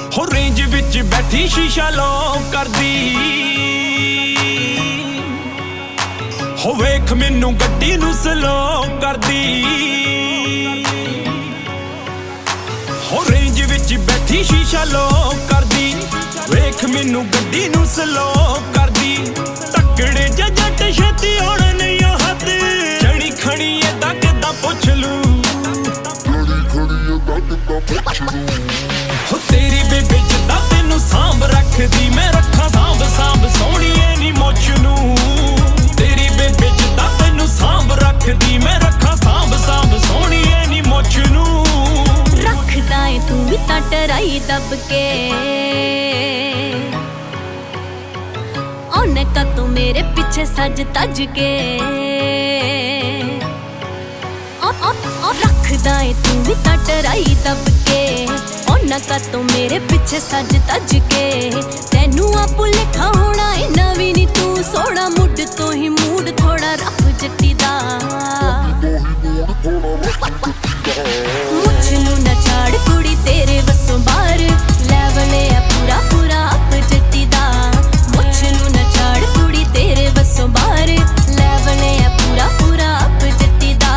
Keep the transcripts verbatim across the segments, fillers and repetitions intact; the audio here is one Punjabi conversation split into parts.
ਹੋ ਰੇਂਜ ਵਿੱਚ ਬੈਠੀ ਸ਼ੀਸ਼ਾ ਲੌਕ ਕਰਦੀ ਹੋ ਵੇਖ ਮੈਨੂੰ ਗੱਡੀ ਨੂੰ ਸਲੋ ਕਰਦੀ ਹੋ ਰੇਂਜ ਵਿੱਚ ਬੈਠੀ ਸ਼ੀਸ਼ਾ ਲੌਕ ਕਰਦੀ ਵੇਖ ਮੈਨੂੰ ਗੱਡੀ ਨੂੰ ਸਲੋ ਕਰਦੀ ਤੱਕੜੇ ਜਾਂ ਜੱਟ ਛੇਤੀ ਹੋਣ ਨਹੀਂ ਹੱਥ ਜਣੀ ਖਣੀ ਏਦਾਂ ਕਿੱਦਾਂ ਪੁੱਛ ਲੂ ਹੋ ਤੇਰੀ ਬੇਬੇ ਜਿੱਦਾਂ ਤੈਨੂੰ ਸਾਂਭ ਰੱਖਦੀ ਮੈਂ ਰੱਖਾਂ ਸਾਂਭ ਸਾਂਭ ਸੋਹਣੀਏ ਨੀ ਮੁੱਛ ਨੂੰ ਤੇਰੀ ਬੇਬੇ ਜਿੱਦਾਂ ਤੈਨੂੰ ਸਾਂਭ ਰੱਖਦੀ ਮੈਂ ਰੱਖਾਂ ਸਾਂਭ ਸਾਂਭ ਸੋਹਣੀਏ ਨੀ ਮੁੱਛ ਨੂੰ ਰੱਖਦਾ ਏ ਤੂੰ ਵੀ ਤਾਂ ਟਰਾਈ ਦੱਬ ਕੇ ਉਹਨੇ ਕਾ ਤੂੰ ਮੇਰੇ ਪਿੱਛੇ ਸੱਜ ਤੱਜ ਕੇ ਓ ਓ ਓ ਰੱਖਦਾ ਏ ਤੂੰ ਵੀ ਤਾਂ ਟਰਾਈ ਦੱਬ ਕੇ ਉਹਨੇ ਕਾ ਤੂੰ ਮੇਰੇ ਪਿੱਛੇ ਸੱਜ ਤੱਜ ਕੇ ਤੈਨੂੰ ਆ ਭੁਲੇਖਾ ਹੋਣਾ ਏ ਨਵੀਂ ਨੀ ਤੂੰ ਸੋਹਣਾ ਮੁੱਢ ਤੋਂ ਹੀ ਮੂਡ ਥੋੜਾ ਰਫ ਜੱਟੀ ਦਾ ਮੁੱਛ ਨੂੰ ਨਾ ਛਾੜ ਕੁੜੀ ਤੇਰੇ ਵੱਸੋਂ ਬਾਹਰ ਲੈਵਲੇ ਆ ਪੂਰਾ ਪੂਰਾ ਅਪ ਜੱਟੀ ਦਾ ਮੁੱਛ ਨੂੰ ਨਾ ਛਾੜ ਕੁੜੀ ਤੇਰੇ ਵੱਸੋਂ ਬਾਹਰ ਲੈਵਲੇ ਆ ਪੂਰਾ ਪੂਰਾ ਅਪ ਜੱਟੀ ਦਾ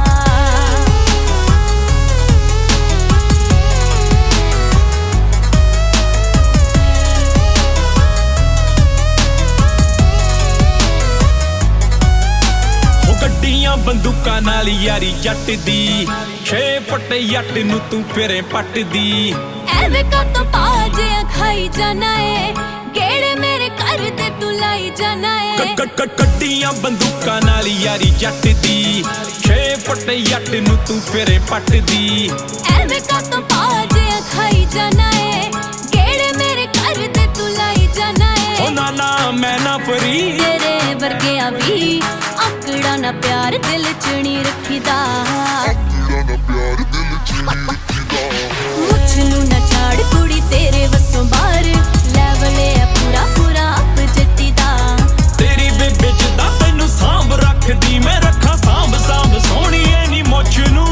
ਗੱਡੀਆਂ ਬੰਦੂਕਾਂ ਨਾਲ ਯਾਰੀ ਜੱਟ ਦੀ ਛੇ ਫੁੱਟ ਜੱਟ ਨੂੰ ਤੂੰ ਫਿਰੇ ਪੱਟਦੀ ਐਵੇਂ ਕਾਤੋਂ ਪਾਜਿਆ ਖਾਈ ਜਾਣਾ ਏ ਗੇੜੇ ਮੇਰੇ ਘਰ ਤੇ ਤੂੰ ਲਾਈ ਜਾਣਾ ਏ ਗੱਡੀਆਂ ਬੰਦੂਕਾਂ ਨਾਲ ਯਾਰੀ ਜੱਟ ਦੀ ਛੇ ਫੁੱਟ ਜੱਟ ਨੂੰ ਤੂੰ ਫਿਰੇ ਪੱਟਦੀ ਐਵੇਂ ਕਾਤੋਂ ਪਾਜਿਆ ਖਾਈ ਜਾਣਾ ਏ ਗੇੜੇ ਮੇਰੇ ਘਰ ਤੇ ਤੂੰ ਲਾਈ ਜਾਣਾ ਏ ਓ ਨਾ ਨਾ ਮੈਂ ਨਾ ਫਰੀ ਤੇਰੇ ਵਰਗਿਆ ਵੀ ਆਕੜਾ ਨਾ ਪਿਆਰ ਦਿਲ ਚ ਨਹੀਂ ਰੱਖੀਦਾ ਆਕੜਾ ਨਾ ਪਿਆਰ ਦਿਲ ਚ ਨਹੀਂ ਰੱਖੀਦਾ ਮੁੱਛ ਨੂੰ ਨਾ ਛਾੜ ਕੁੜੀ ਤੇਰੇ ਵੱਸੋਂ ਬਾਹਰ ਲੈਵਲੇ ਆ ਪੂਰਾ ਪੂਰਾ ਅਪ ਜੱਟੀ ਦਾ ਤੇਰੀ ਬੇਬੇ ਜਿੱਦਾਂ ਤੈਨੂੰ ਸਾਂਭ ਰੱਖਦੀ ਮੈਂ ਰੱਖਾਂ ਸਾਂਭ ਸਾਂਭ ਸੋਹਣੀਏ ਨੀ ਮੁੱਛ ਨੂੰ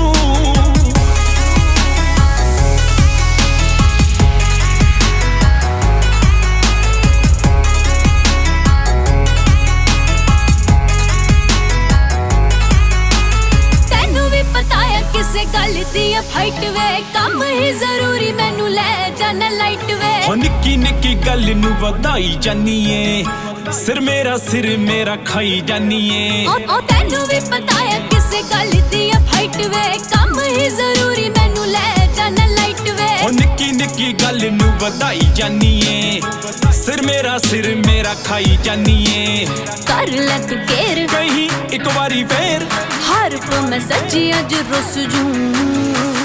ਕਿਸੇ ਗੱਲ ਦੀ ਆ ਫਾਈਟ ਵੇ ਕੰਮ ਹੀ ਜ਼ਰੂਰੀ ਮੈਨੂੰ ਲੈ ਜਾਣਾ ਲਾਈਟ ਵੇ ਹੋ ਨਿੱਕੀ ਨਿੱਕੀ ਗੱਲ ਨੂੰ ਵਧਾਈ ਜਾਨੀ ਏ ਸਿਰ ਮੇਰਾ ਸਿਰ ਮੇਰਾ ਖਾਈ ਜਾਨੀ ਏ ਓ ਓ ਤੈਨੂੰ ਵੀ ਪਤਾ ਆ ਕਿਸੇ ਗੱਲ ਦੀ ਆ ਫਾਈਟ ਵੇ ਕੰਮ ਹੀ ਜ਼ਰੂਰੀ ਮੈਨੂੰ ਲੈ ਜਾਣਾ ਲਾਈਟ ਵੇ ਹੋ ਨਿੱਕੀ ਨਿੱਕੀ ਗੱਲ ਨੂੰ ਵਧਾਈ ਜਾਨੀ ਏ ਸਿਰ ਮੇਰਾ ਸਿਰ ਮੇਰਾ ਖਾਈ ਜਾਨੀ ਏ ਕਰ ਲੈ ਤੂੰ ਕੇਰ ਕਹੀਂ ਇੱਕ ਵਾਰੀ ਫੇਰ ਹਰ ਪਲ ਮੈਂ ਸੱਚੀ ਅੱਜ ਰੁੱਸ ਜੂੰ